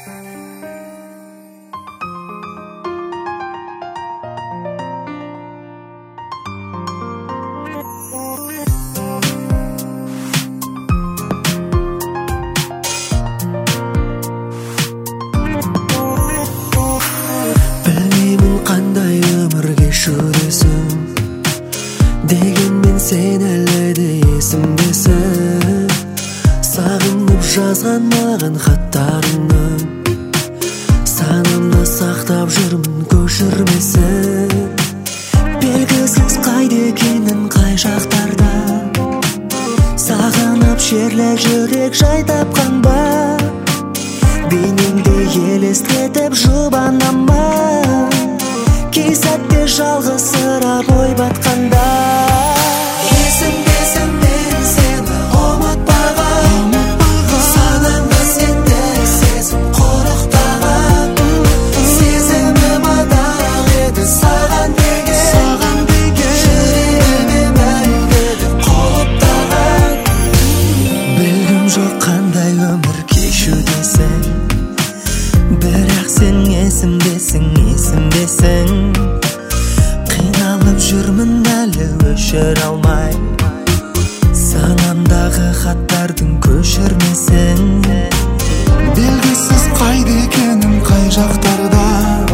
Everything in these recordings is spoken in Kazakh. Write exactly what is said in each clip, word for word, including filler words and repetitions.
Білмеймін қандай өмір кешудесің, дегенмен сен әлі де есімдесің. Сағынып жазған маған хаттарыңны санамда сақтап жүрмін, көшірмесін. Белгісіз қайда екенін, қай жақтарда сағынып шерлі жүрек жай тапқан ба? Бейнеңді елестетіп жұбанам ба? Кей сәтте жалғызсырап ой батқанда. Есімдесің мен сені ұмытпаған, санамда сендік сезім құрықтаған. Сезімім адал еді саған деген, жүрегіме мәңгілік құлыптаған. Білгім жоқ қандай өмір кешудесің, бірақ сен есімдесің, есімдесің. Қиналып жүрмін әлі өшір алмай, санамдағы хаттардың көшірмесін. Белгісіз қайда екенім, қай жақтарда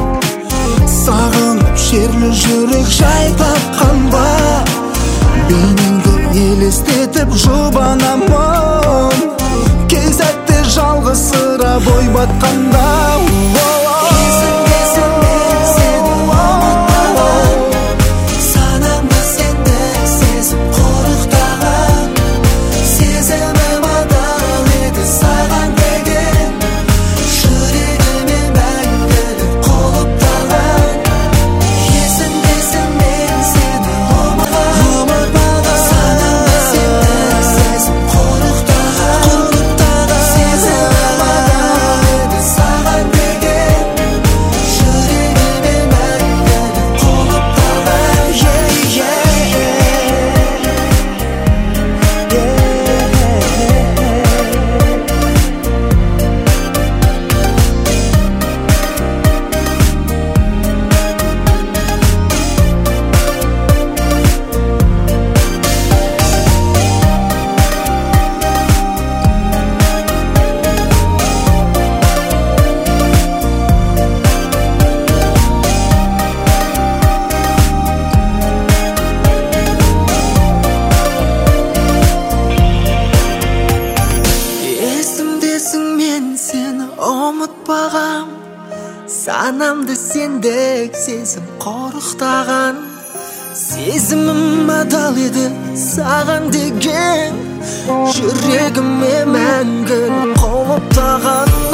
сағынып шерлі жүрек жай тапқан ба? Бейнеңді елестетіп жұбанамын, кей сәтте жалғызсырап ой батқанда. Есімдесің мен сені ұмытпаған, санамда сендік сезім құрықтаған. Сезімім адал еді саған деген, жүрегіме мәңгілік құлыптаған. Есімдесің мен сені ұмытпаған, санамда сендік сезім құрықтаған. Сезімім адал еді саған деген, жүрегіме мәңгілік құлыптаған. Yeah, yeah, Есімдесің мен сені ұмытпаған, санамда сендік сезім құрықтаған. Сезімім адал еді саған деген, жүрегіме мәңгілік құлыптаған.